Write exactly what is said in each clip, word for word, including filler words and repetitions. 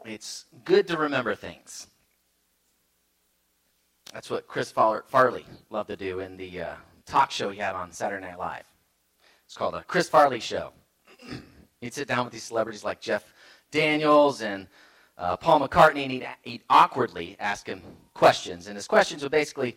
it's good to remember things. That's what Chris Farley loved to do in the uh, talk show he had on Saturday Night Live. It's called a Chris Farley Show. He'd sit down with these celebrities like Jeff Daniels and uh, Paul McCartney, and he'd, he'd awkwardly ask him questions. And his questions would basically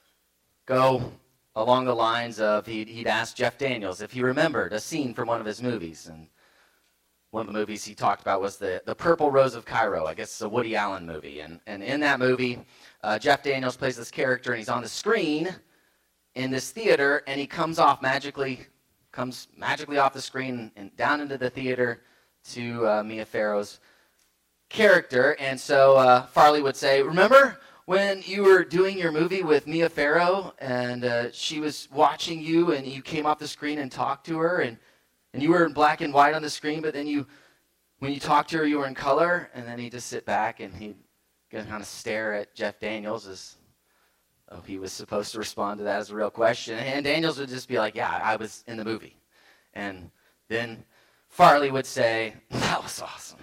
go along the lines of, he'd, he'd ask Jeff Daniels if he remembered a scene from one of his movies. And one of the movies he talked about was the, the Purple Rose of Cairo. I guess it's a Woody Allen movie. And, and in that movie, uh, Jeff Daniels plays this character, and he's on the screen in this theater, and he comes off magically, comes magically off the screen and down into the theater to uh, Mia Farrow's character. And so uh, Farley would say, remember when you were doing your movie with Mia Farrow, and uh, she was watching you, and you came off the screen and talked to her, and And you were in black and white on the screen, but then you, when you talked to her, you were in color. And then he'd just sit back and he'd kind of stare at Jeff Daniels as though he was supposed to respond to that as a real question. And Daniels would just be like, yeah, I was in the movie. And then Farley would say, that was awesome.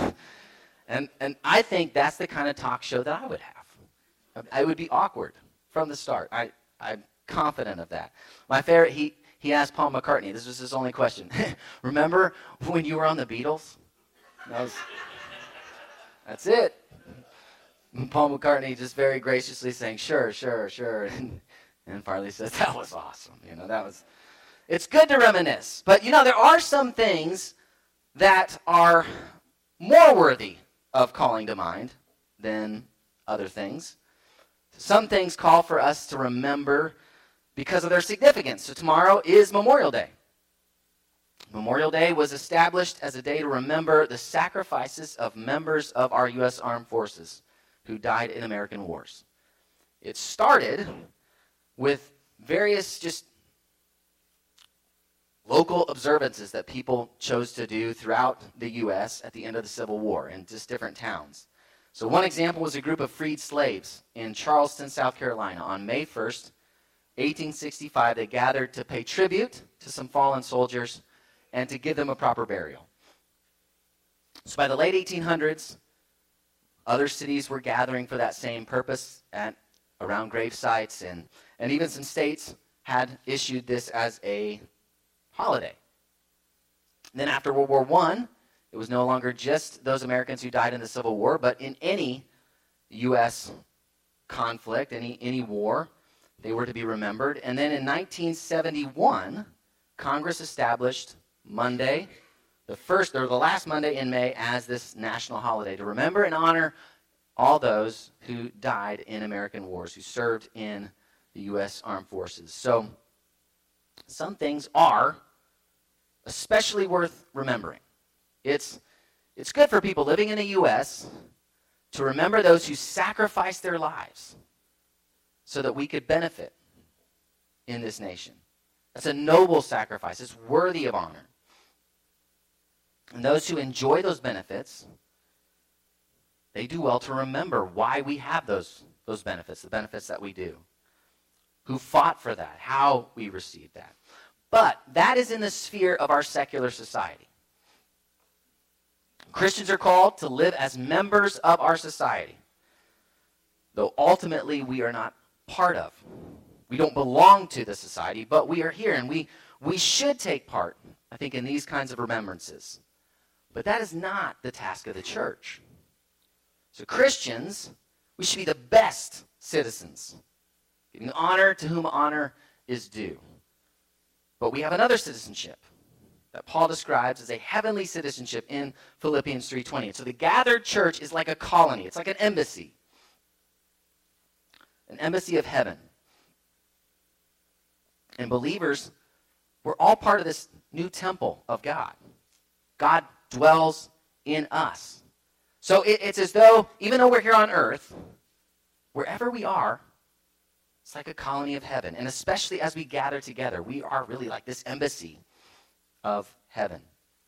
and and I think that's the kind of talk show that I would have. I would be awkward from the start. I, I'm confident of that. My favorite, he... He asked Paul McCartney, this was his only question, remember when you were on the Beatles? That was, that's it. And Paul McCartney just very graciously saying, sure, sure, sure. And, and Farley says, that was awesome. You know, that was, it's good to reminisce. But, you know, there are some things that are more worthy of calling to mind than other things. Some things call for us to remember because of their significance. So tomorrow is Memorial Day. Memorial Day was established as a day to remember the sacrifices of members of our U S Armed Forces who died in American wars. It started with various just local observances that people chose to do throughout the U S at the end of the Civil War in just different towns. So one example was a group of freed slaves in Charleston, South Carolina on May first, eighteen sixty-five. They gathered to pay tribute to some fallen soldiers and to give them a proper burial. So by the late eighteen hundreds, other cities were gathering for that same purpose at around grave sites, and, and even some states had issued this as a holiday. And then after World War One, it was no longer just those Americans who died in the Civil War, but in any U S conflict, any, any war, they were to be remembered. And then in nineteen seventy-one, Congress established Monday, the first or the last Monday in May, as this national holiday to remember and honor all those who died in American wars, who served in the U S Armed Forces. So some things are especially worth remembering. It's, it's good for people living in the U S to remember those who sacrificed their lives so that we could benefit in this nation. That's a noble sacrifice. It's worthy of honor. And those who enjoy those benefits, they do well to remember why we have those, those benefits, the benefits that we do. Who fought for that, how we received that. But that is in the sphere of our secular society. Christians are called to live as members of our society, though ultimately we are not part of. We don't belong to the society, but we are here, and we, we should take part, I think, in these kinds of remembrances. But that is not the task of the church. So Christians, we should be the best citizens, giving honor to whom honor is due. But we have another citizenship that Paul describes as a heavenly citizenship in Philippians three twenty. So the gathered church is like a colony. It's like an embassy. An embassy of heaven. And believers, we're all part of this new temple of God. God dwells in us. So it, it's as though, even though we're here on earth, wherever we are, it's like a colony of heaven. And especially as we gather together, we are really like this embassy of heaven.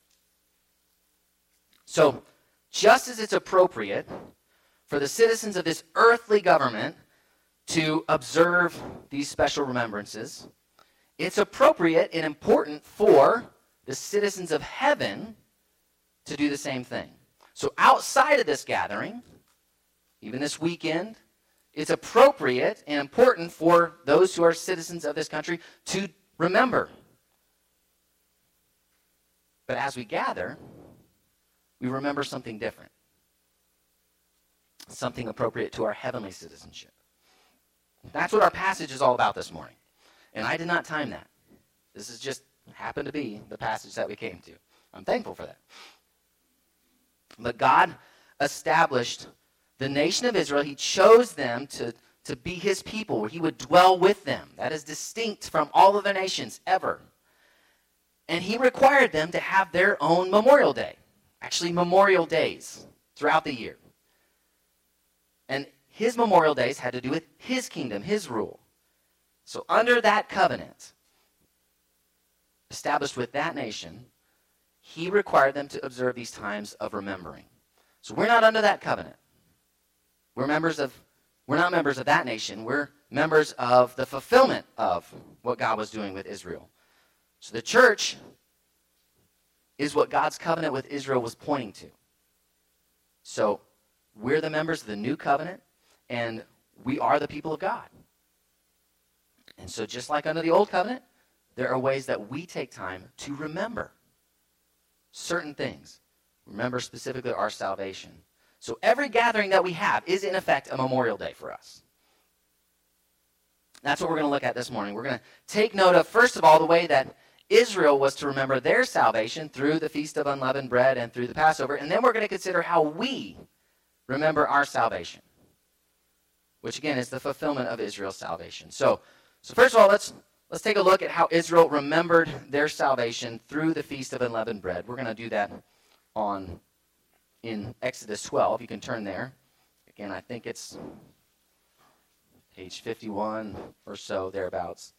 So, just as it's appropriate for the citizens of this earthly government to observe these special remembrances, it's appropriate and important for the citizens of heaven to do the same thing. So outside of this gathering, even this weekend, it's appropriate and important for those who are citizens of this country to remember. But as we gather, we remember something different, something appropriate to our heavenly citizenship. That's what our passage is all about this morning. And I did not time that. This is just happened to be the passage that we came to. I'm thankful for that. But God established the nation of Israel. He chose them to, to be his people, where he would dwell with them. That is distinct from all other nations ever. And he required them to have their own Memorial Day. Actually, Memorial Days throughout the year. And his Memorial Days had to do with his kingdom, his rule. So under that covenant, established with that nation, he required them to observe these times of remembering. So we're not under that covenant. We're members of, we're not members of that nation. We're members of the fulfillment of what God was doing with Israel. So the church is what God's covenant with Israel was pointing to. So we're the members of the new covenant, and we are the people of God. And so just like under the old covenant, there are ways that we take time to remember certain things. Remember specifically our salvation. So every gathering that we have is in effect a Memorial Day for us. That's what we're going to look at this morning. We're going to take note of, first of all, the way that Israel was to remember their salvation through the Feast of Unleavened Bread and through the Passover. And then we're going to consider how we remember our salvation, which again is the fulfillment of Israel's salvation. So, so first of all, let's let's take a look at how Israel remembered their salvation through the Feast of Unleavened Bread. We're going to do that on in Exodus twelve. You can turn there. Again, I think it's page fifty-one or so, thereabouts.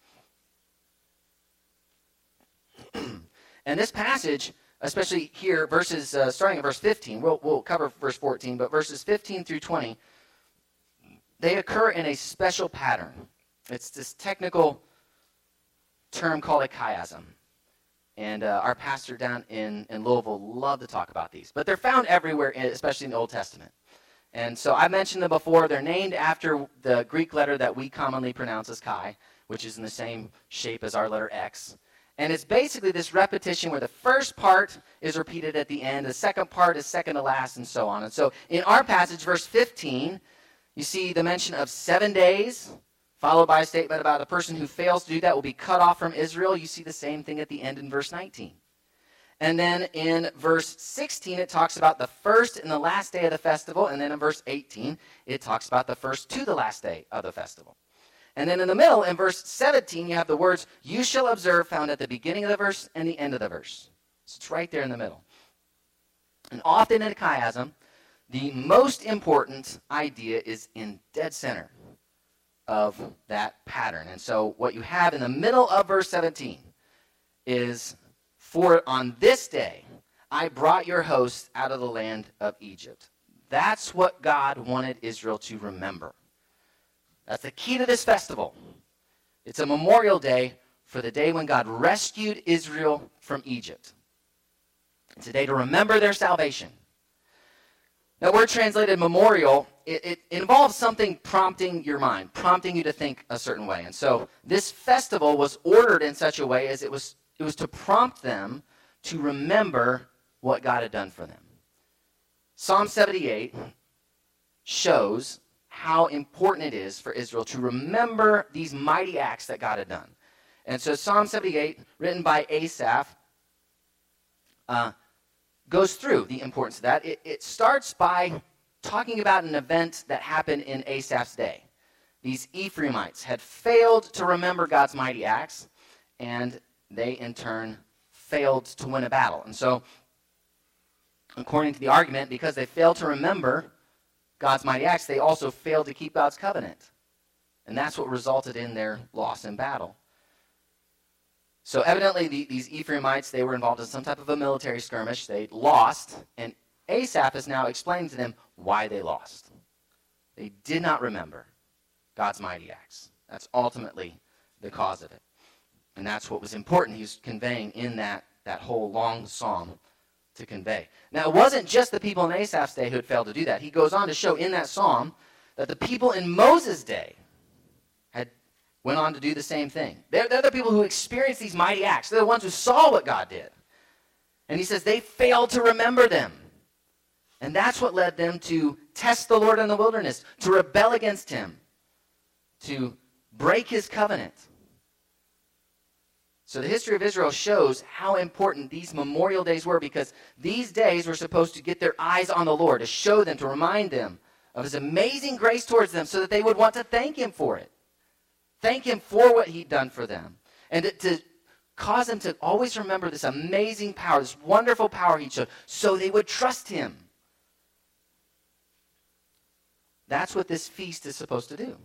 And this passage, especially here, verses uh, starting at verse fifteen, we'll, we'll cover verse fourteen, but verses fifteen through twenty, they occur in a special pattern. It's this technical term called a chiasm. And uh, our pastor down in, in Louisville loved to talk about these. But they're found everywhere, especially in the Old Testament. And so I mentioned them before. They're named after the Greek letter that we commonly pronounce as chi, which is in the same shape as our letter X. And it's basically this repetition where the first part is repeated at the end, the second part is second to last, and so on. And so in our passage, verse fifteen, you see the mention of seven days, followed by a statement about a person who fails to do that will be cut off from Israel. You see the same thing at the end in verse nineteen. And then in verse sixteen, it talks about the first and the last day of the festival. And then in verse eighteen, it talks about the first to the last day of the festival. And then in the middle, in verse seventeen, you have the words, you shall observe, found at the beginning of the verse and the end of the verse. So it's right there in the middle. And often in a chiasm, the most important idea is in dead center of that pattern. And so what you have in the middle of verse seventeen is, for on this day I brought your hosts out of the land of Egypt. That's what God wanted Israel to remember. That's the key to this festival. It's a memorial day for the day when God rescued Israel from Egypt. It's a day to remember their salvation. That word translated memorial, it, it involves something prompting your mind, prompting you to think a certain way. And so this festival was ordered in such a way as it was, it was to prompt them to remember what God had done for them. Psalm seventy-eight shows how important it is for Israel to remember these mighty acts that God had done. And so Psalm seventy-eight, written by Asaph, uh, goes through the importance of that. It, it starts by talking about an event that happened in Asaph's day. These Ephraimites had failed to remember God's mighty acts, and they in turn failed to win a battle. And so, according to the argument, because they failed to remember God's mighty acts, they also failed to keep God's covenant. And that's what resulted in their loss in battle. So evidently, the, these Ephraimites, they were involved in some type of a military skirmish. They lost, and Asaph is now explaining to them why they lost. They did not remember God's mighty acts. That's ultimately the cause of it. And that's what was important he was conveying in that, that whole long psalm to convey. Now, it wasn't just the people in Asaph's day who had failed to do that. He goes on to show in that psalm that the people in Moses' day had went on to do the same thing. They're, they're the people who experienced these mighty acts. They're the ones who saw what God did. And he says they failed to remember them. And that's what led them to test the Lord in the wilderness, to rebel against him, to break his covenant. So the history of Israel shows how important these memorial days were, because these days were supposed to get their eyes on the Lord, to show them, to remind them of his amazing grace towards them so that they would want to thank him for it. Thank him for what he'd done for them. And to, to cause them to always remember this amazing power, this wonderful power he showed, so they would trust him. That's what this feast is supposed to do.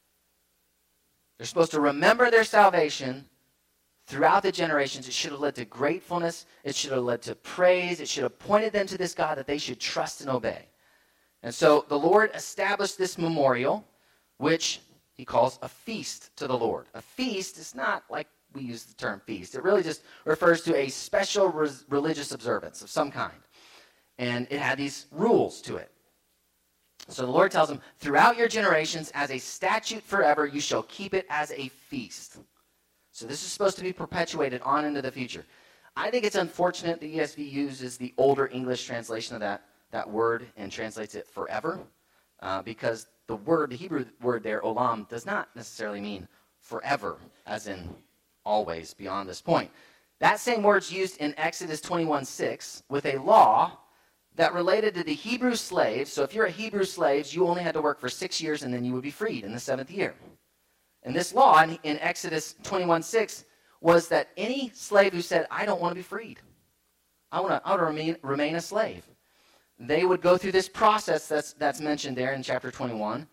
They're supposed to remember their salvation throughout the generations. It should have led to gratefulness. It should have led to praise. It should have pointed them to this God that they should trust and obey. And so the Lord established this memorial, which he calls a feast to the Lord. A feast is not like we use the term feast. It really just refers to a special res- religious observance of some kind. And it had these rules to it. So the Lord tells them, throughout your generations, as a statute forever, you shall keep it as a feast. So this is supposed to be perpetuated on into the future. I think it's unfortunate the E S V uses the older English translation of that, that word and translates it forever, uh, because the word, the Hebrew word there, olam, does not necessarily mean forever, as in always beyond this point. That same word's used in Exodus twenty-one six with a law that related to the Hebrew slaves. So if you're a Hebrew slave, you only had to work for six years and then you would be freed in the seventh year. And this law in, in Exodus twenty-one six was that any slave who said, I don't want to be freed, I want to, I want to remain, remain a slave, they would go through this process that's, that's mentioned there in chapter twenty-one.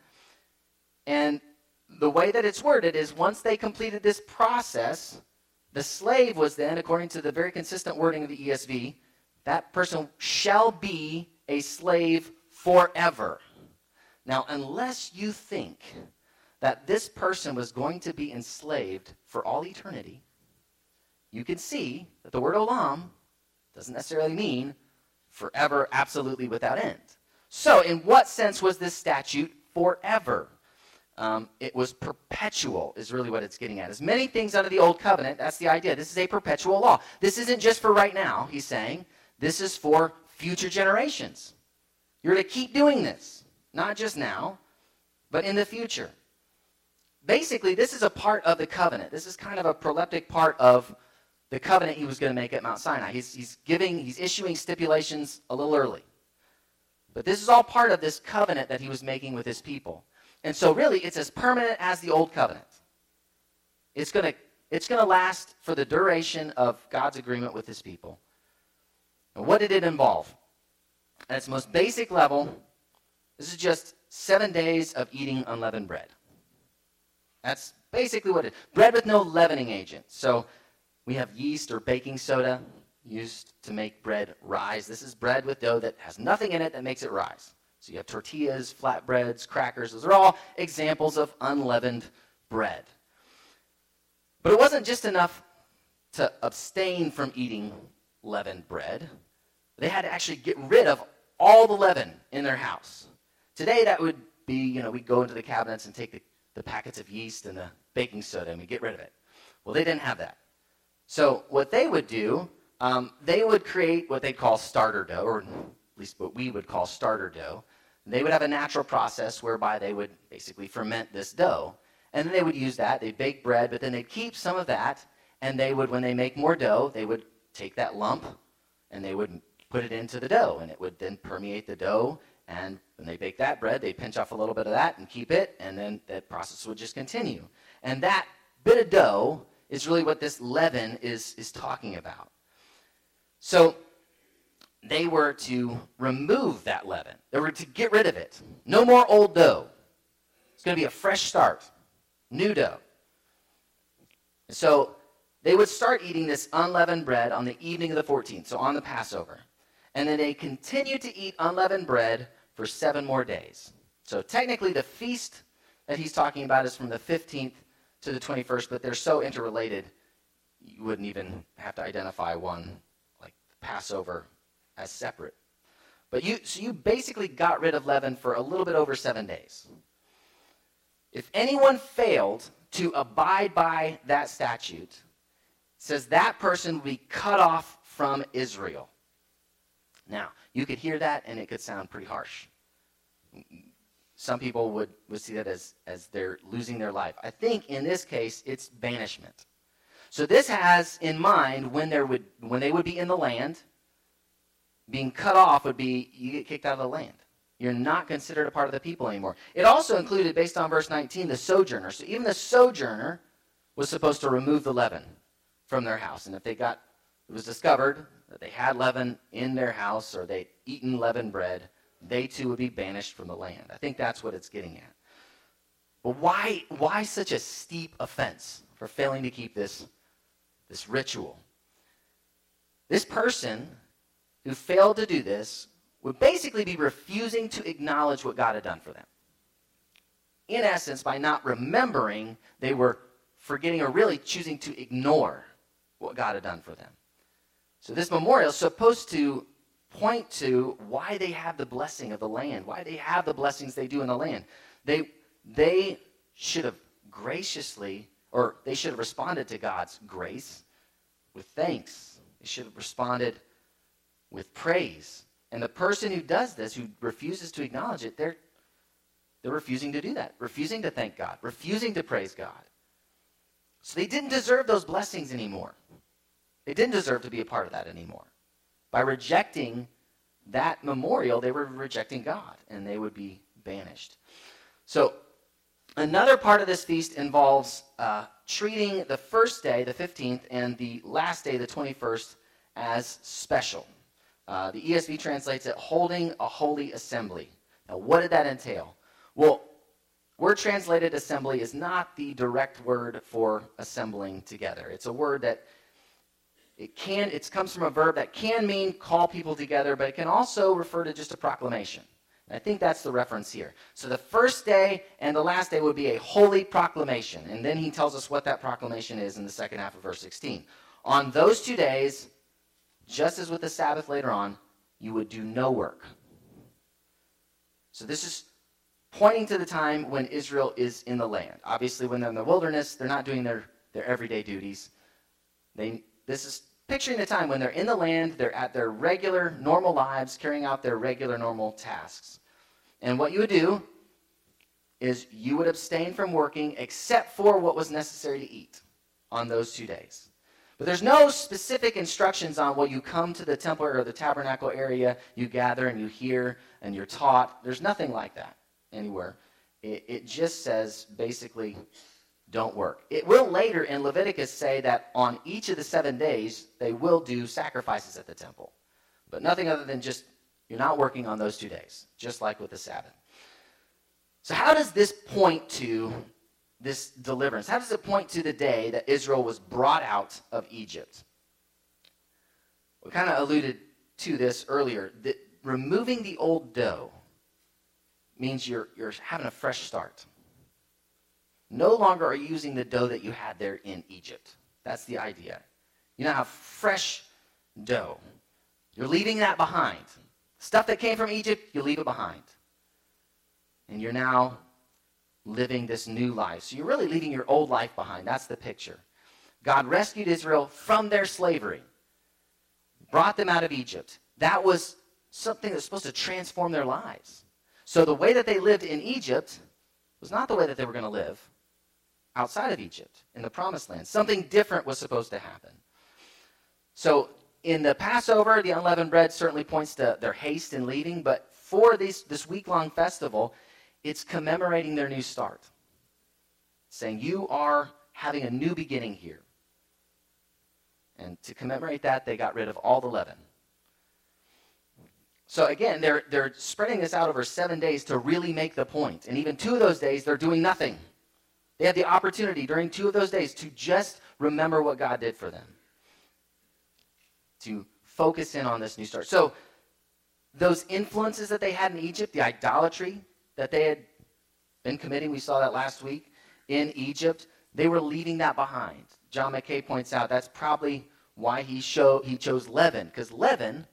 And the way that it's worded is once they completed this process, the slave was then, according to the very consistent wording of the E S V, that person shall be a slave forever. Now, unless you think that this person was going to be enslaved for all eternity, you can see that the word olam doesn't necessarily mean forever, absolutely without end. So, in what sense was this statute forever? Um, it was perpetual, is really what it's getting at. As many things under the old covenant, that's the idea. This is a perpetual law. This isn't just for right now, he's saying. This is for future generations. You're to keep doing this, not just now, but in the future. Basically, this is a part of the covenant. This is kind of a proleptic part of the covenant he was going to make at Mount Sinai. He's, he's giving, he's issuing stipulations a little early. But this is all part of this covenant that he was making with his people. And so really, it's as permanent as the old covenant. It's going to, it's going to last for the duration of God's agreement with his people. And what did it involve? At its most basic level, this is just seven days of eating unleavened bread. That's basically what it is. Bread with no leavening agent. So we have yeast or baking soda used to make bread rise. This is bread with dough that has nothing in it that makes it rise. So you have tortillas, flatbreads, crackers. Those are all examples of unleavened bread. But it wasn't just enough to abstain from eating leavened bread. They had to actually get rid of all the leaven in their house. Today that would be, you know, we'd go into the cabinets and take the, the packets of yeast and the baking soda and we'd get rid of it. Well, they didn't have that. So what they would do, um, they would create what they call starter dough, or at least what we would call starter dough. They would have a natural process whereby they would basically ferment this dough. And then they would use that. They'd bake bread, but then they'd keep some of that. And they would, when they make more dough, they would take that lump and they would put it into the dough. And it would then permeate the dough. And when they bake that bread, they'd pinch off a little bit of that and keep it. And then that process would just continue. And that bit of dough is really what this leaven is, is talking about. So they were to remove that leaven. They were to get rid of it. No more old dough. It's going to be a fresh start. New dough. So they would start eating this unleavened bread on the evening of the fourteenth, so on the Passover. And then they continued to eat unleavened bread for seven more days. So technically the feast that he's talking about is from the fifteenth to the twenty-first, but they're so interrelated, you wouldn't even have to identify one, like Passover as separate. But you, so you basically got rid of leaven for a little bit over seven days. If anyone failed to abide by that statute, it says that person will be cut off from Israel. Now, you could hear that and it could sound pretty harsh. Some people would, would see that as, as they're losing their life. I think in this case, it's banishment. So this has in mind when, there would, when they would be in the land, being cut off would be you get kicked out of the land. You're not considered a part of the people anymore. It also included, based on verse nineteen, the sojourner. So even the sojourner was supposed to remove the leaven from their house. And if they got, it was discovered that they had leaven in their house or they'd eaten leavened bread, they too would be banished from the land. I think that's what it's getting at. But why, why such a steep offense for failing to keep this, this ritual? This person who failed to do this would basically be refusing to acknowledge what God had done for them. In essence, by not remembering, they were forgetting or really choosing to ignore what God had done for them. So this memorial is supposed to point to why they have the blessing of the land, why they have the blessings they do in the land. They, they should have graciously, or they should have responded to God's grace with thanks. They should have responded with praise. And the person who does this, who refuses to acknowledge it, they're, they're refusing to do that, refusing to thank God, refusing to praise God. So they didn't deserve those blessings anymore. They didn't deserve to be a part of that anymore. By rejecting that memorial, they were rejecting God, and they would be banished. So another part of this feast involves uh, treating the first day, the fifteenth, and the last day, the twenty-first, as special. Uh, the E S V translates it, holding a holy assembly. Now, what did that entail? Well, word translated assembly is not the direct word for assembling together. It's a word that it can, it comes from a verb that can mean call people together, but it can also refer to just a proclamation. And I think that's the reference here. So the first day and the last day would be a holy proclamation. And then he tells us what that proclamation is in the second half of verse sixteen. On those two days, just as with the Sabbath later on, you would do no work. So this is pointing to the time when Israel is in the land. Obviously, when they're in the wilderness, they're not doing their, their everyday duties. They, this is picturing the time when they're in the land, they're at their regular, normal lives, carrying out their regular, normal tasks. And what you would do is you would abstain from working except for what was necessary to eat on those two days. But there's no specific instructions on, well, you come to the temple or the tabernacle area, you gather and you hear and you're taught. There's nothing like that anywhere. It, it just says, basically, don't work. It will later in Leviticus say that on each of the seven days, they will do sacrifices at the temple. But nothing other than just, you're not working on those two days, just like with the Sabbath. So how does this point to this deliverance? How does it point to the day that Israel was brought out of Egypt? We kind of alluded to this earlier. That removing the old dough means you're, you're having a fresh start. No longer are you using the dough that you had there in Egypt. That's the idea. You now have fresh dough. You're leaving that behind. Stuff that came from Egypt, you leave it behind. And you're now living this new life. So you're really leaving your old life behind. That's the picture. God rescued Israel from their slavery, brought them out of Egypt. That was something that was supposed to transform their lives. So the way that they lived in Egypt was not the way that they were going to live outside of Egypt, in the Promised Land. Something different was supposed to happen. So in the Passover, the unleavened bread certainly points to their haste in leaving, but for this, this week-long festival, it's commemorating their new start, saying you are having a new beginning here. And to commemorate that, they got rid of all the leaven. So again, they're, they're spreading this out over seven days to really make the point. And even two of those days, they're doing nothing. They had the opportunity during two of those days to just remember what God did for them, to focus in on this new start. So those influences that they had in Egypt, the idolatry that they had been committing, we saw that last week in Egypt, they were leaving that behind. John McKay points out that's probably why he, show, he chose leaven, because leaven,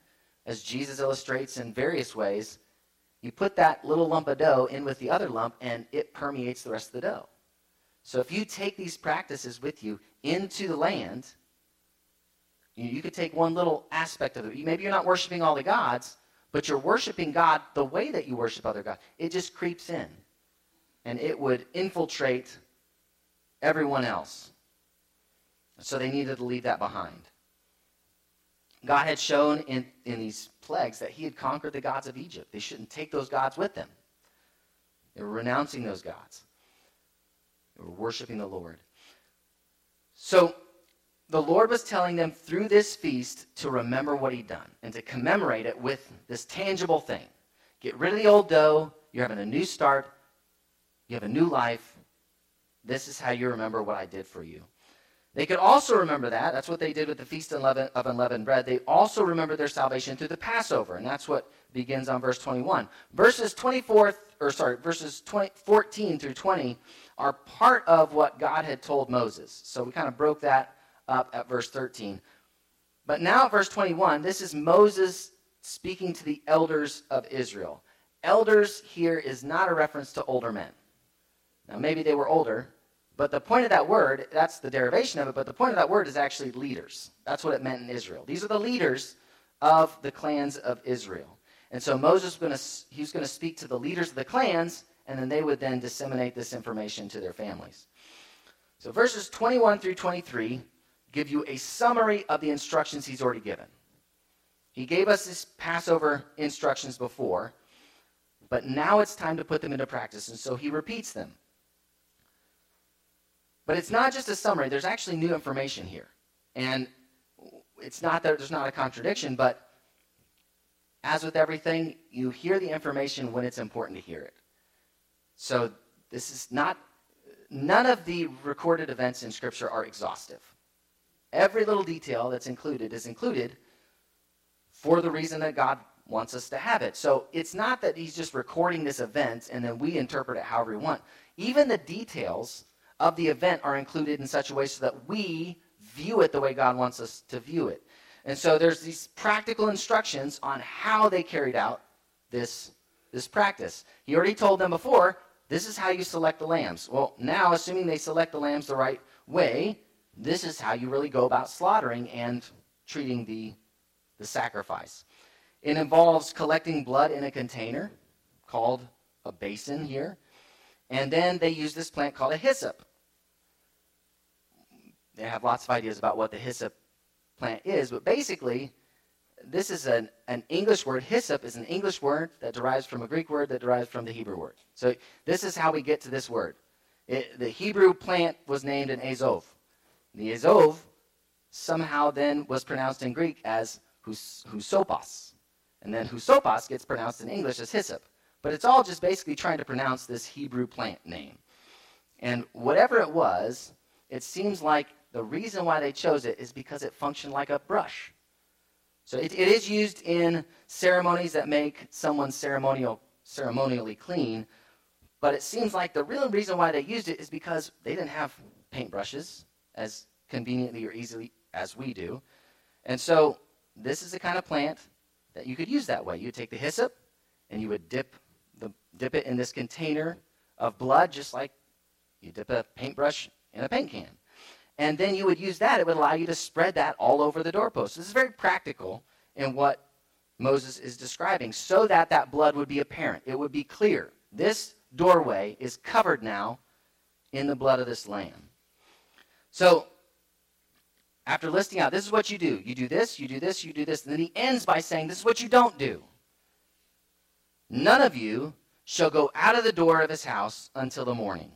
as Jesus illustrates in various ways, you put that little lump of dough in with the other lump, and it permeates the rest of the dough. So if you take these practices with you into the land, you, you could take one little aspect of it. Maybe you're not worshiping all the gods, but you're worshiping God the way that you worship other gods. It just creeps in, and it would infiltrate everyone else. So they needed to leave that behind. God had shown in, in these plagues that he had conquered the gods of Egypt. They shouldn't take those gods with them. They were renouncing those gods. They were worshiping the Lord. So the Lord was telling them through this feast to remember what he'd done and to commemorate it with this tangible thing. Get rid of the old dough. You're having a new start. You have a new life. This is how you remember what I did for you. They could also remember that. That's what they did with the Feast of Unleavened Bread. They also remember their salvation through the Passover, and that's what begins on verse twenty-one. Verses twenty-four, or sorry, verses twenty, fourteen through twenty are part of what God had told Moses. So we kind of broke that up at verse thirteen. But now at verse twenty-one, this is Moses speaking to the elders of Israel. Elders here is not a reference to older men. Now maybe they were older, but the point of that word, that's the derivation of it, but the point of that word is actually leaders. That's what it meant in Israel. These are the leaders of the clans of Israel. And so Moses was going to, he was going to speak to the leaders of the clans, and then they would then disseminate this information to their families. So verses twenty-one through twenty-three give you a summary of the instructions he's already given. He gave us his Passover instructions before, but now it's time to put them into practice, and so he repeats them. But it's not just a summary. There's actually new information here. And it's not that there's not a contradiction, but as with everything, you hear the information when it's important to hear it. So this is not, none of the recorded events in Scripture are exhaustive. Every little detail that's included is included for the reason that God wants us to have it. So it's not that he's just recording this event and then we interpret it however we want. Even the details of the event are included in such a way so that we view it the way God wants us to view it. And so there's these practical instructions on how they carried out this, this practice. He already told them before, this is how you select the lambs. Well, now, assuming they select the lambs the right way, this is how you really go about slaughtering and treating the, the sacrifice. It involves collecting blood in a container called a basin here. And then they use this plant called a hyssop. They have lots of ideas about what the hyssop plant is, but basically, this is an, an English word. Hyssop is an English word that derives from a Greek word that derives from the Hebrew word. So this is how we get to this word. It, the Hebrew plant was named an azov. The azov somehow then was pronounced in Greek as hus, husopos. And then husopos gets pronounced in English as hyssop. But it's all just basically trying to pronounce this Hebrew plant name. And whatever it was, it seems like the reason why they chose it is because it functioned like a brush. So it, it is used in ceremonies that make someone ceremonial, ceremonially clean, but it seems like the real reason why they used it is because they didn't have paintbrushes as conveniently or easily as we do. And so this is the kind of plant that you could use that way. You take the hyssop and you would dip the dip it in this container of blood, just like you dip a paintbrush in a paint can. And then you would use that. It would allow you to spread that all over the doorpost. This is very practical in what Moses is describing, so that that blood would be apparent. It would be clear. This doorway is covered now in the blood of this lamb. So after listing out, this is what you do. You do this, you do this, you do this. And then he ends by saying, this is what you don't do. None of you shall go out of the door of his house until the morning.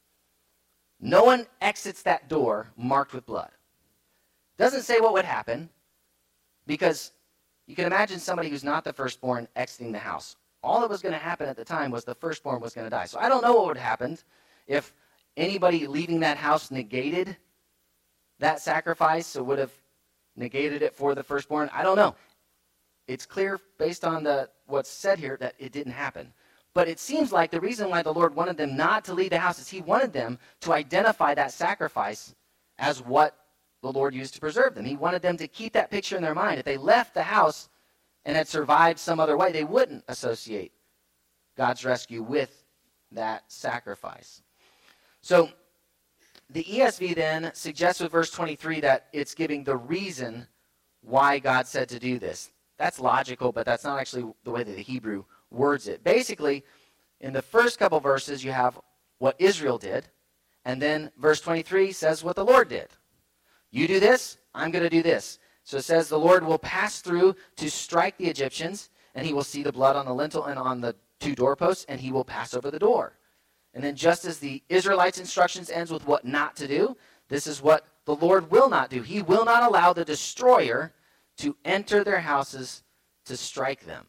No one exits that door marked with blood. Doesn't say what would happen, because you can imagine somebody who's not the firstborn exiting the house. All that was going to happen at the time was the firstborn was going to die. So I don't know what would happen if anybody leaving that house negated that sacrifice, so would have negated it for the firstborn. I don't know. It's clear based on the what's said here that it didn't happen. But it seems like the reason why the Lord wanted them not to leave the house is he wanted them to identify that sacrifice as what the Lord used to preserve them. He wanted them to keep that picture in their mind. If they left the house, and had survived some other way, they wouldn't associate God's rescue with that sacrifice. So the E S V then suggests with verse twenty-three that it's giving the reason why God said to do this. That's logical, but that's not actually the way that the Hebrew words it. Basically, in the first couple verses, you have what Israel did, and then verse twenty-three says what the Lord did. You do this, I'm going to do this. So it says the Lord will pass through to strike the Egyptians, and he will see the blood on the lintel and on the two doorposts, and he will pass over the door. And then just as the Israelites' instructions ends with what not to do, this is what the Lord will not do. He will not allow the destroyer to enter their houses to strike them.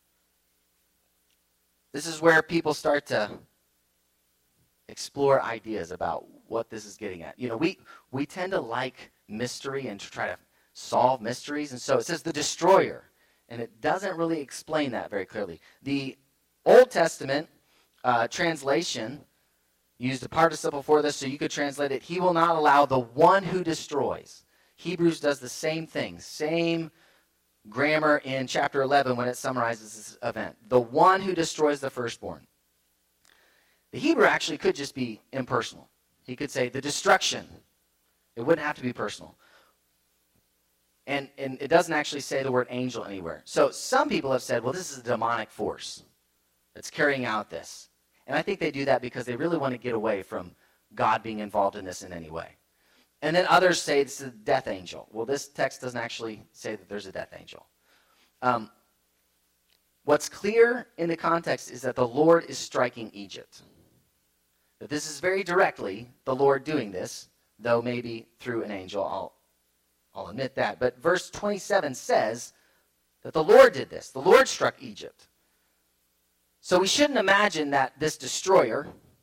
This is where people start to explore ideas about what this is getting at. You know, we, we tend to like mystery and to try to solve mysteries. And so it says the destroyer, and it doesn't really explain that very clearly. The Old Testament uh, translation used a participle for this, so you could translate it, he will not allow the one who destroys. Hebrews does the same thing, same grammar in chapter eleven when it summarizes this event. The one who destroys the firstborn. The Hebrew actually could just be impersonal. He could say the destruction. It wouldn't have to be personal. And, and it doesn't actually say the word angel anywhere. So some people have said, well, this is a demonic force that's carrying out this. And I think they do that because they really want to get away from God being involved in this in any way. And then others say this is a death angel. Well, this text doesn't actually say that there's a death angel. Um, what's clear in the context is that the Lord is striking Egypt. That this is very directly the Lord doing this, though maybe through an angel. I'll, I'll admit that. But verse twenty-seven says that the Lord did this. The Lord struck Egypt. So we shouldn't imagine that this destroyer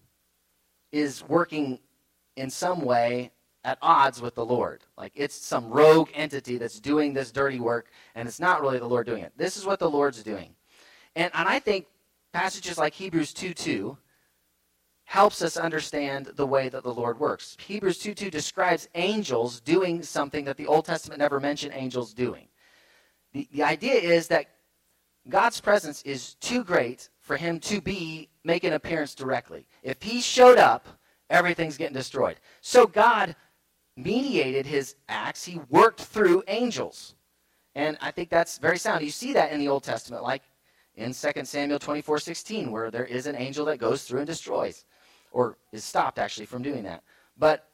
is working in some way at odds with the Lord. Like it's some rogue entity that's doing this dirty work, and it's not really the Lord doing it. This is what the Lord's doing. And, and I think passages like Hebrews two two helps us understand the way that the Lord works. Hebrews two two describes angels doing something that the Old Testament never mentioned angels doing. The, the idea is that God's presence is too great for him to be make an appearance directly. If he showed up, everything's getting destroyed. So God mediated his acts. He worked through angels. And I think that's very sound. You see that in the Old Testament, like in Second Samuel twenty-four sixteen, where there is an angel that goes through and destroys, or is stopped actually from doing that. But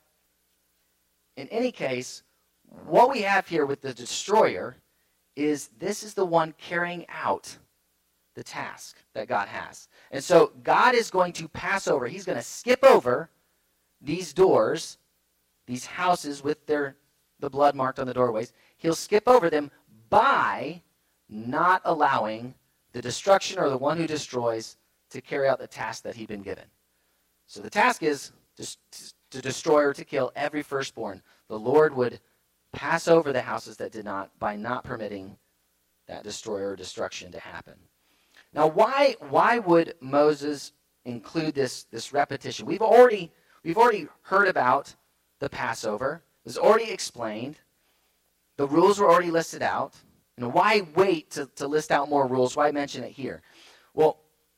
in any case, what we have here with the destroyer is this is the one carrying out the task that God has. And so God is going to pass over. He's going to skip over these doors, these houses with their the blood marked on the doorways. He'll skip over them by not allowing the destruction or the one who destroys to carry out the task that he'd been given. So the task is to, to destroy or to kill every firstborn. The Lord would pass over the houses that did not by not permitting that destroyer or destruction to happen. Now, why why would Moses include this, this repetition? We've already we've already heard about the Passover. It was already explained. The rules were already listed out. You know, why wait to, to list out more rules? Why mention it here? Well,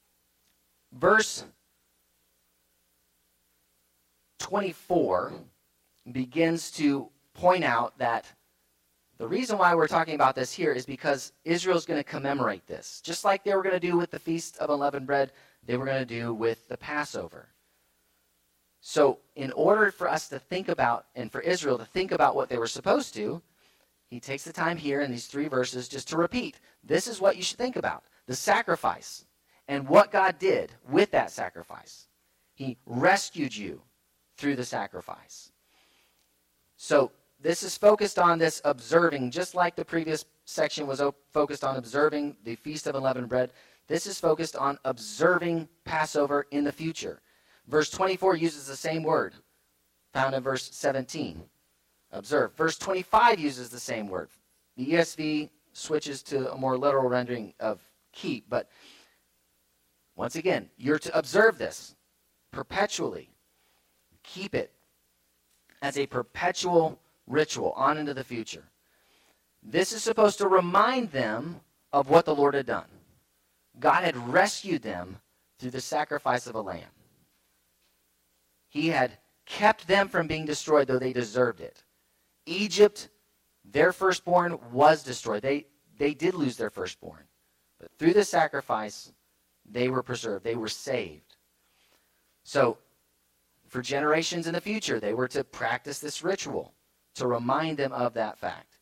verse twenty-four begins to point out that the reason why we're talking about this here is because Israel's going to commemorate this. Just like they were going to do with the Feast of Unleavened Bread, they were going to do with the Passover. So in order for us to think about, and for Israel to think about what they were supposed to, he takes the time here in these three verses just to repeat. This is what you should think about. The sacrifice and what God did with that sacrifice. He rescued you through the sacrifice. So this is focused on this observing, just like the previous section was focused on observing the Feast of Unleavened Bread. This is focused on observing Passover in the future. Verse twenty-four uses the same word found in verse seventeen. Observe. Verse twenty-five uses the same word. The E S V switches to a more literal rendering of keep, but once again, you're to observe this perpetually. Keep it as a perpetual ritual on into the future. This is supposed to remind them of what the Lord had done. God had rescued them through the sacrifice of a lamb. He had kept them from being destroyed, though they deserved it. Egypt, their firstborn was destroyed. They, they did lose their firstborn. But through the sacrifice, they were preserved. They were saved. So, for generations in the future, they were to practice this ritual to remind them of that fact.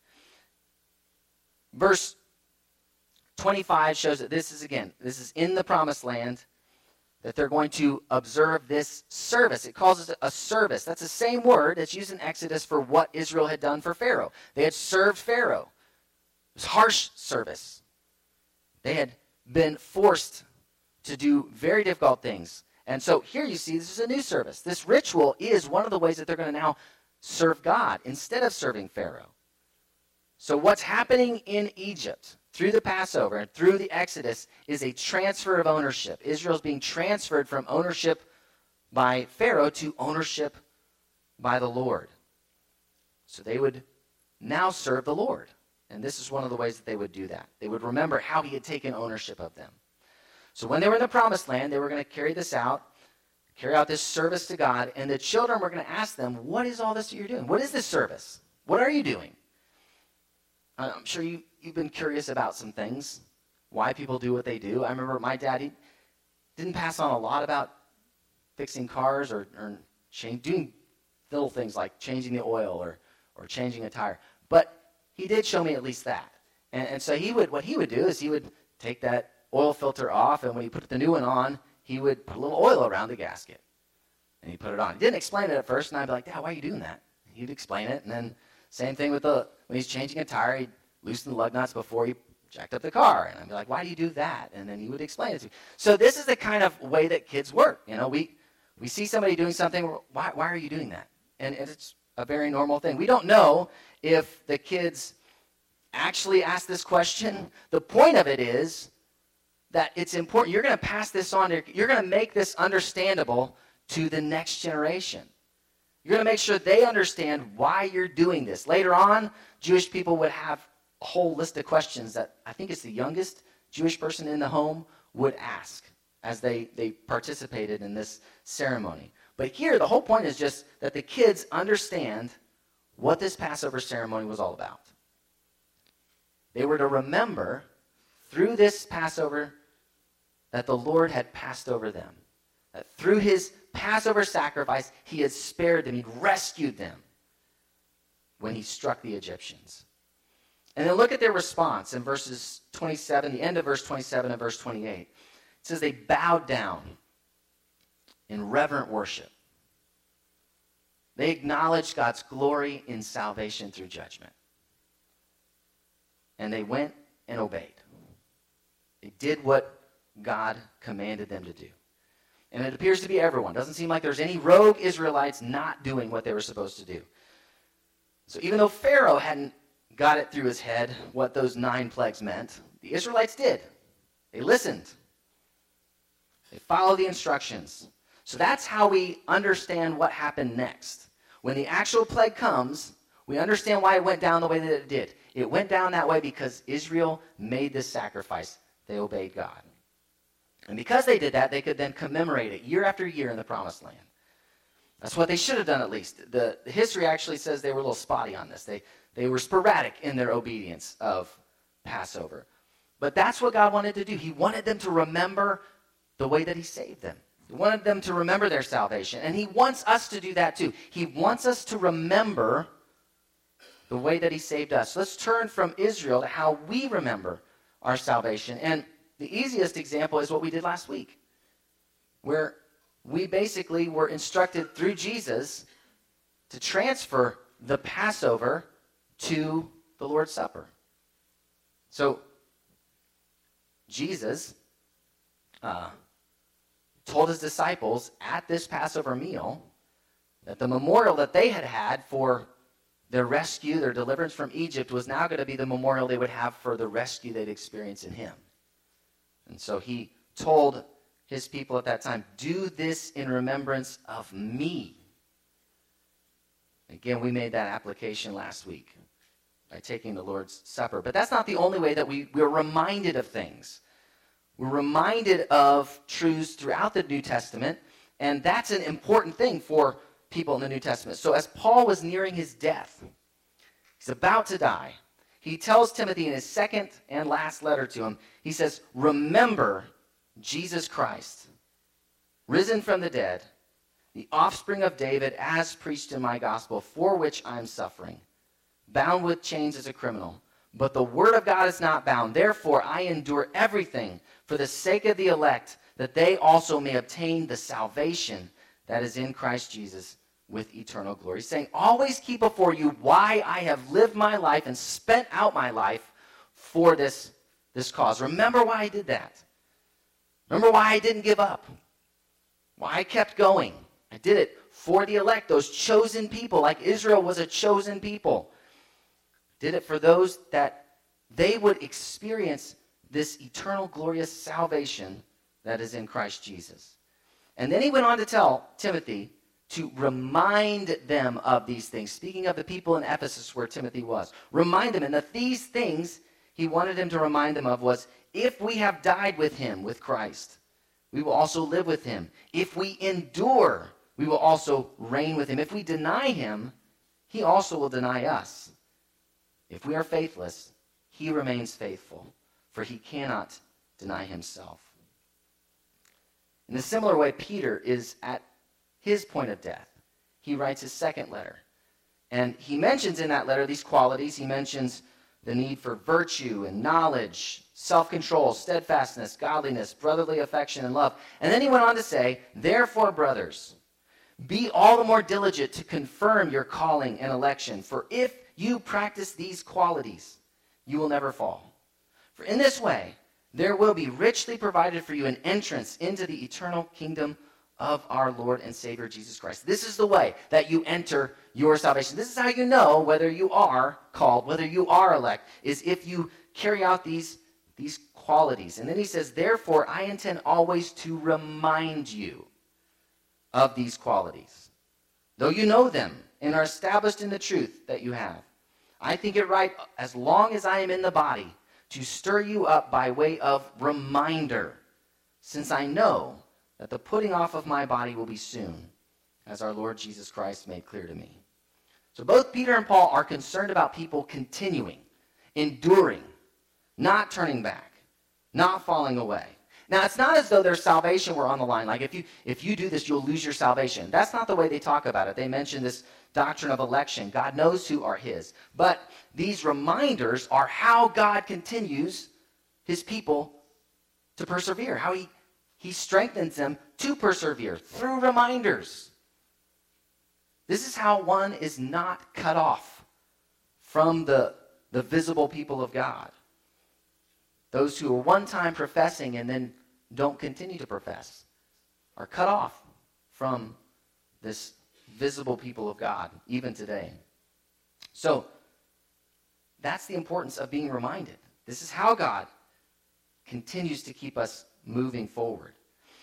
Verse twenty-five shows that this is, again, this is in the promised land, that they're going to observe this service. It calls it a service. That's the same word that's used in Exodus for what Israel had done for Pharaoh. They had served Pharaoh. It was harsh service. They had been forced to do very difficult things. And so here you see this is a new service. This ritual is one of the ways that they're going to now serve God instead of serving Pharaoh. So what's happening in Egypt through the Passover and through the Exodus is a transfer of ownership. Israel's being transferred from ownership by Pharaoh to ownership by the Lord. So they would now serve the Lord. And this is one of the ways that they would do that. They would remember how he had taken ownership of them. So when they were in the promised land, they were going to carry this out, carry out this service to God, and the children were going to ask them, what is all this that you're doing? What is this service? What are you doing? I'm sure you, you've been curious about some things, why people do what they do. I remember my dad, he didn't pass on a lot about fixing cars or, or change, doing little things like changing the oil or, or changing a tire. But he did show me at least that. And, and so he would, what he would do is he would take that oil filter off, and when he put the new one on, he would put a little oil around the gasket. And he'd put it on. He didn't explain it at first, and I'd be like, Dad, why are you doing that? He'd explain it, and then same thing with the, when he's changing a tire, he'd loosen the lug nuts before he jacked up the car. And I'd be like, why do you do that? And then he would explain it to me. So this is the kind of way that kids work. You know, we, we see somebody doing something, why, why are you doing that? And it's a very normal thing. We don't know if the kids actually ask this question. The point of it is that it's important. You're going to pass this on. You're going to make this understandable to the next generation. You're going to make sure they understand why you're doing this. Later on, Jewish people would have a whole list of questions that I think it's the youngest Jewish person in the home would ask as they, they participated in this ceremony. But here, the whole point is just that the kids understand what this Passover ceremony was all about. They were to remember through this Passover that the Lord had passed over them. That through his Passover sacrifice, he had spared them. He'd rescued them when he struck the Egyptians. And then look at their response in verses twenty-seven, the end of verse twenty-seven and verse twenty-eight. It says they bowed down in reverent worship. They acknowledged God's glory in salvation through judgment. And they went and obeyed. They did what God commanded them to do. And it appears to be everyone. Doesn't seem like there's any rogue Israelites not doing what they were supposed to do. So even though Pharaoh hadn't got it through his head what those nine plagues meant, the Israelites did. They listened. They followed the instructions. So that's how we understand what happened next. When the actual plague comes, we understand why it went down the way that it did. It went down that way because Israel made this sacrifice. They obeyed God. And because they did that, they could then commemorate it year after year in the Promised Land. That's what they should have done at least. The, the history actually says they were a little spotty on this. They, they were sporadic in their obedience of Passover. But that's what God wanted to do. He wanted them to remember the way that he saved them. He wanted them to remember their salvation. And he wants us to do that too. He wants us to remember the way that he saved us. Let's turn from Israel to how we remember our salvation. And the easiest example is what we did last week, where we basically were instructed through Jesus to transfer the Passover to the Lord's Supper. So Jesus uh, told his disciples at this Passover meal that the memorial that they had had for their rescue, their deliverance from Egypt, was now going to be the memorial they would have for the rescue they'd experienced in him. And so he told his people at that time, do this in remembrance of me. Again, we made that application last week. by taking the Lord's Supper. But that's not the only way that we, we're reminded of things. We're reminded of truths throughout the New Testament, and that's an important thing for people in the New Testament. So as Paul was nearing his death, he's about to die, he tells Timothy in his second and last letter to him, he says, remember Jesus Christ, risen from the dead, the offspring of David, as preached in my gospel, for which I am suffering, bound with chains as a criminal. But the word of God is not bound. Therefore, I endure everything for the sake of the elect, that they also may obtain the salvation that is in Christ Jesus with eternal glory. He's saying, always keep before you why I have lived my life and spent out my life for this, this cause. Remember why I did that. Remember why I didn't give up. Why I kept going. I did it for the elect, those chosen people, like Israel was a chosen people. Did it for those that they would experience this eternal glorious salvation that is in Christ Jesus. And then he went on to tell Timothy to remind them of these things. Speaking of the people in Ephesus where Timothy was. Remind them, and that these things he wanted him to remind them of was, if we have died with him, with Christ, we will also live with him. If we endure, we will also reign with him. If we deny him, he also will deny us. If we are faithless, he remains faithful, for he cannot deny himself. In a similar way, Peter is at his point of death. He writes his second letter. And he mentions in that letter these qualities. He mentions the need for virtue and knowledge, self-control, steadfastness, godliness, brotherly affection, and love. And then he went on to say, therefore, brothers, be all the more diligent to confirm your calling and election. For if you practice these qualities, you will never fall. For in this way, there will be richly provided for you an entrance into the eternal kingdom of our Lord and Savior Jesus Christ. This is the way that you enter your salvation. This is how you know whether you are called, whether you are elect, is if you carry out these, these qualities. And then he says, therefore, I intend always to remind you of these qualities, though you know them and are established in the truth that you have. I think it right, as long as I am in the body, to stir you up by way of reminder, since I know that the putting off of my body will be soon, as our Lord Jesus Christ made clear to me. So both Peter and Paul are concerned about people continuing, enduring, not turning back, not falling away. Now, it's not as though their salvation were on the line. Like, if you if you do this, you'll lose your salvation. That's not the way they talk about it. They mention this doctrine of election. God knows who are his. But these reminders are how God continues his people to persevere, how he, he strengthens them to persevere through reminders. This is how one is not cut off from the, the visible people of God. Those who are one time professing and then don't continue to profess are cut off from this visible people of God, even today. So, that's the importance of being reminded. This is how God continues to keep us moving forward.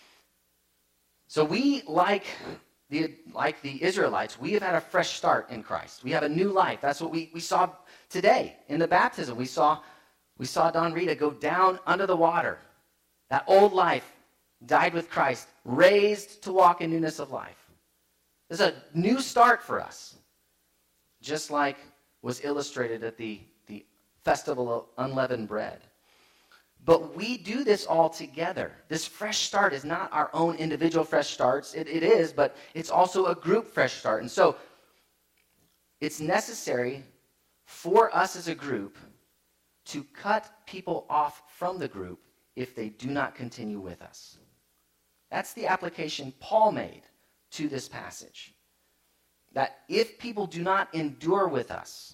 So we, like the, like the Israelites, we have had a fresh start in Christ. We have a new life. That's what we, we saw today in the baptism. We saw, we saw Don Rita go down under the water. That old life died with Christ, raised to walk in newness of life. There's a new start for us, just like was illustrated at the, the Festival of Unleavened Bread. But we do this all together. This fresh start is not our own individual fresh starts. It, it is, but it's also a group fresh start. And so it's necessary for us as a group to cut people off from the group if they do not continue with us. That's the application Paul made to this passage. That if people do not endure with us,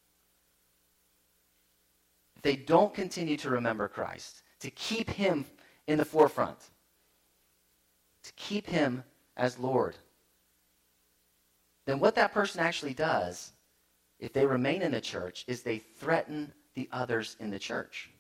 if they don't continue to remember Christ, to keep him in the forefront, to keep him as Lord, then what that person actually does, if they remain in the church, is they threaten the others in the church.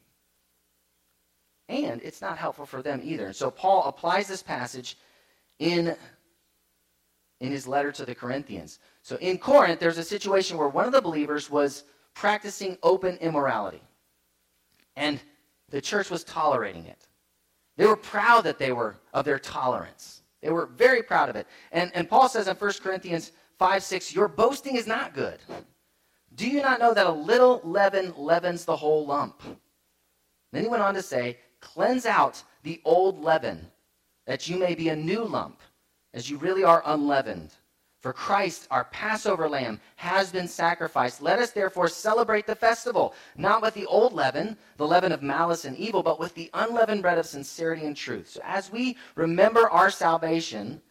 And it's not helpful for them either. And so Paul applies this passage in, in his letter to the Corinthians. So in Corinth, there's a situation where one of the believers was, practicing open immorality. And the church was tolerating it. They were proud that they were of their tolerance. They were very proud of it. And, and Paul says in First Corinthians five six, your boasting is not good. Do you not know that a little leaven leavens the whole lump? Then he went on to say, cleanse out the old leaven, that you may be a new lump, as you really are unleavened. For Christ, our Passover lamb, has been sacrificed. Let us therefore celebrate the festival, not with the old leaven, the leaven of malice and evil, but with the unleavened bread of sincerity and truth. So as we remember our salvation,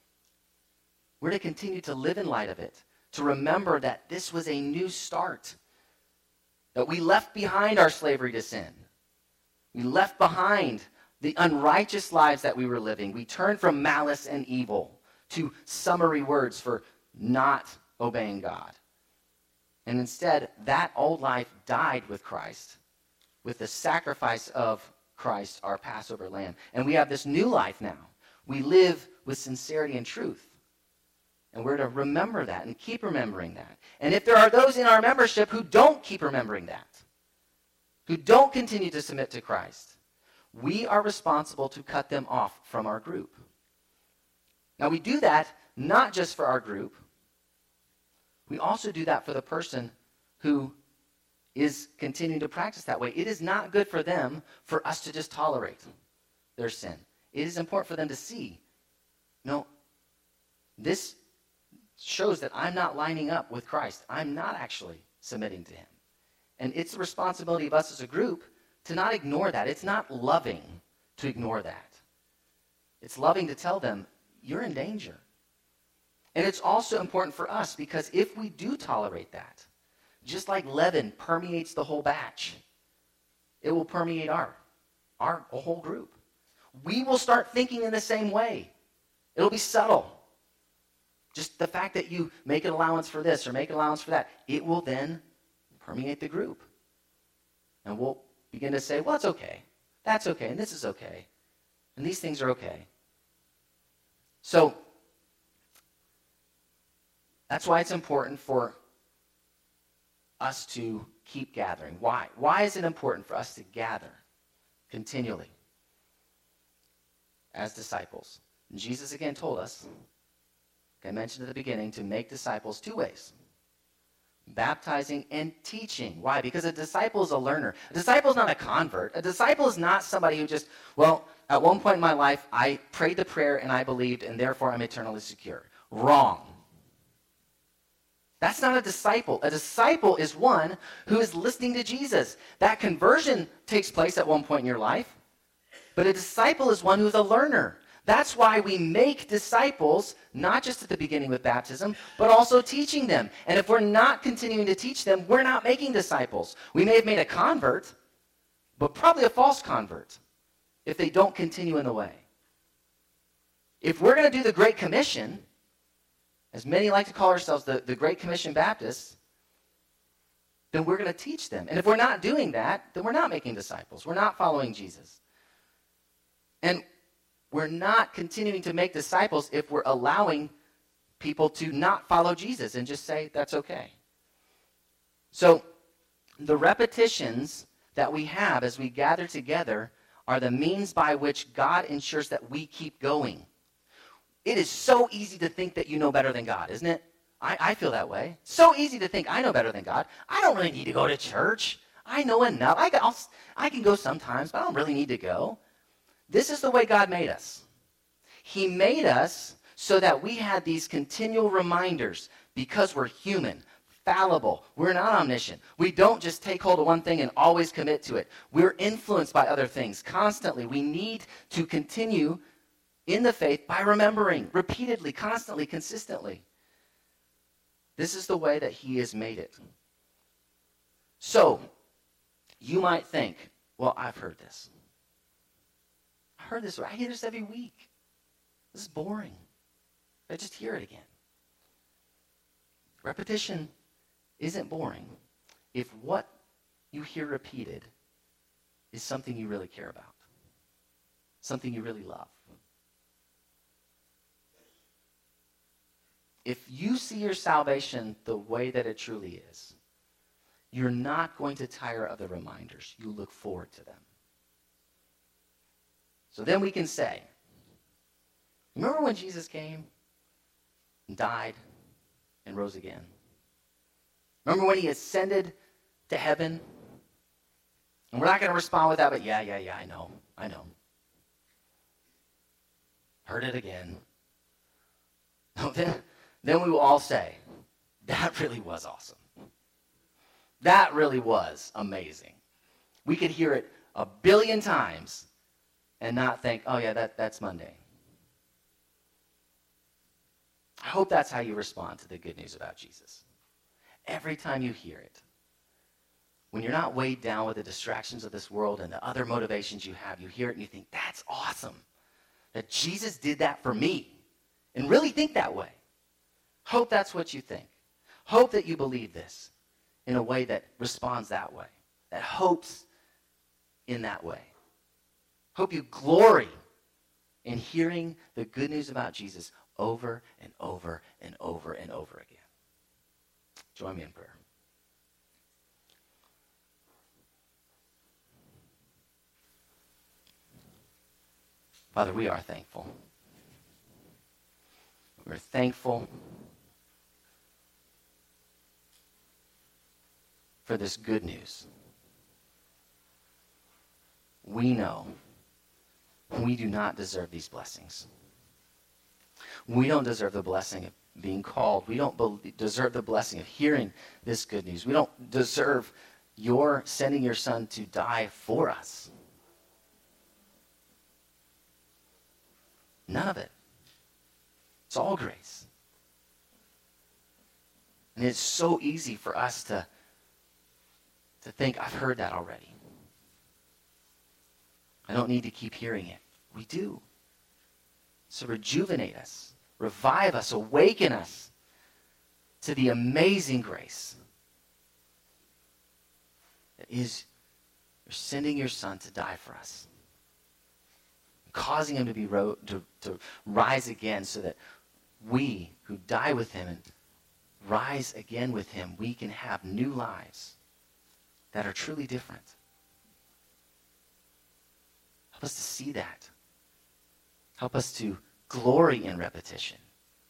we're to continue to live in light of it, to remember that this was a new start, that we left behind our slavery to sin. We left behind the unrighteous lives that we were living. We turned from malice and evil to summary words for not obeying God. And instead, that old life died with Christ, with the sacrifice of Christ, our Passover lamb. And we have this new life now. We live with sincerity and truth. And we're to remember that and keep remembering that. And if there are those in our membership who don't keep remembering that, who don't continue to submit to Christ, we are responsible to cut them off from our group. Now, we do that not just for our group. We also do that for the person who is continuing to practice that way. It is not good for them for us to just tolerate their sin. It is important for them to see, no, this shows that I'm not lining up with Christ. I'm not actually submitting to him. And it's the responsibility of us as a group to not ignore that. It's not loving to ignore that. It's loving to tell them, you're in danger. And it's also important for us because if we do tolerate that, just like leaven permeates the whole batch, it will permeate our, our whole group. We will start thinking in the same way. It'll be subtle. Just the fact that you make an allowance for this or make an allowance for that, it will then permeate the group. And we'll begin to say, well, it's okay. That's okay, and this is okay. And these things are okay. So, that's why it's important for us to keep gathering. Why? Why is it important for us to gather continually as disciples? And Jesus again told us, like I mentioned at the beginning, to make disciples two ways. Baptizing and teaching. Why? Because a disciple is a learner. A disciple is not a convert. A disciple is not somebody who just, well, at one point in my life, I prayed the prayer and I believed, and therefore I'm eternally secure. Wrong. That's not a disciple. A disciple is one who is listening to Jesus. That conversion takes place at one point in your life, but a disciple is one who's a learner. That's why we make disciples, not just at the beginning with baptism, but also teaching them. And if we're not continuing to teach them, we're not making disciples. We may have made a convert, but probably a false convert if they don't continue in the way. If we're going to do the Great Commission, as many like to call ourselves the, the Great Commission Baptists, then we're going to teach them. And if we're not doing that, then we're not making disciples. We're not following Jesus. And we're not continuing to make disciples if we're allowing people to not follow Jesus and just say, that's okay. So the repetitions that we have as we gather together are the means by which God ensures that we keep going. It is so easy to think that you know better than God, isn't it? I, I feel that way. So easy to think I know better than God. I don't really need to go to church. I know enough. I, I'll, I can go sometimes, but I don't really need to go. This is the way God made us. He made us so that we had these continual reminders because we're human, fallible. We're not omniscient. We don't just take hold of one thing and always commit to it. We're influenced by other things constantly. We need to continue in the faith by remembering repeatedly, constantly, consistently. This is the way that he has made it. So, you might think, well, I've heard this. I heard this. I hear this every week. This is boring. I just hear it again. Repetition isn't boring if what you hear repeated is something you really care about, something you really love. If you see your salvation the way that it truly is, you're not going to tire of the reminders. You look forward to them. So then we can say, remember when Jesus came and died and rose again? Remember when he ascended to heaven? And we're not going to respond with that, but yeah, yeah, yeah, I know, I know. Heard it again. No, then, then we will all say, that really was awesome. That really was amazing. We could hear it a billion times and not think, oh yeah, that, that's Monday. I hope that's how you respond to the good news about Jesus. Every time you hear it, when you're not weighed down with the distractions of this world and the other motivations you have, you hear it and you think, that's awesome. That Jesus did that for me. And really think that way. Hope that's what you think. Hope that you believe this in a way that responds that way. That hopes in that way. Hope you glory in hearing the good news about Jesus over and over and over and over again. Join me in prayer. Father, we are thankful. We're thankful for this good news. We know we do not deserve these blessings. We don't deserve the blessing of being called. We don't be- deserve the blessing of hearing this good news. We don't deserve your sending your son to die for us. None of it. It's all grace. And it's so easy for us to, to think, I've heard that already. I don't need to keep hearing it. We do. So rejuvenate us, revive us, awaken us to the amazing grace that is you're sending your son to die for us, causing him to be ro- to, to rise again so that we who die with him and rise again with him, we can have new lives that are truly different. Help us to see that. Help us to glory in repetition.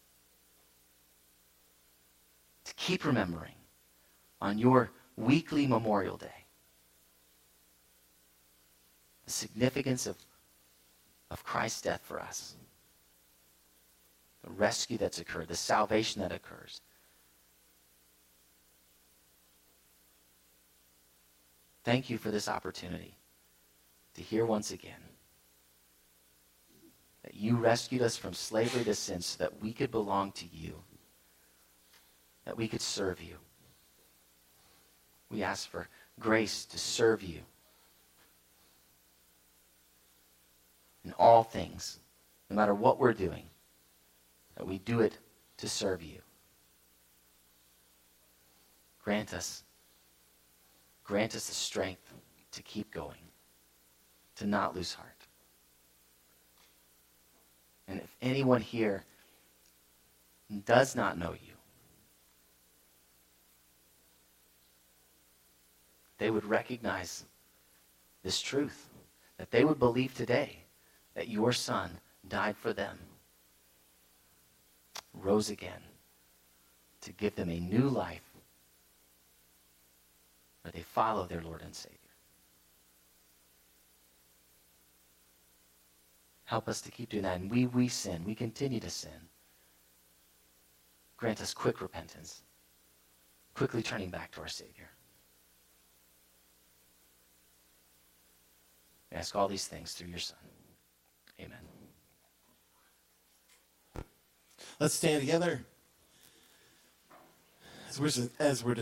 To keep remembering on your weekly Memorial Day the significance of, of Christ's death for us. The rescue that's occurred, the salvation that occurs. Thank you for this opportunity to hear once again that you rescued us from slavery to sin so that we could belong to you, that we could serve you. We ask for grace to serve you in all things, no matter what we're doing, that we do it to serve you. Grant us, grant us the strength to keep going, to not lose heart. And if anyone here does not know you, they would recognize this truth, that they would believe today that your son died for them, rose again to give them a new life where they follow their Lord and Savior. Help us to keep doing that. And we, we sin. We continue to sin. Grant us quick repentance, quickly turning back to our Savior. We ask all these things through your Son. Amen. Let's stand together as we're, as we're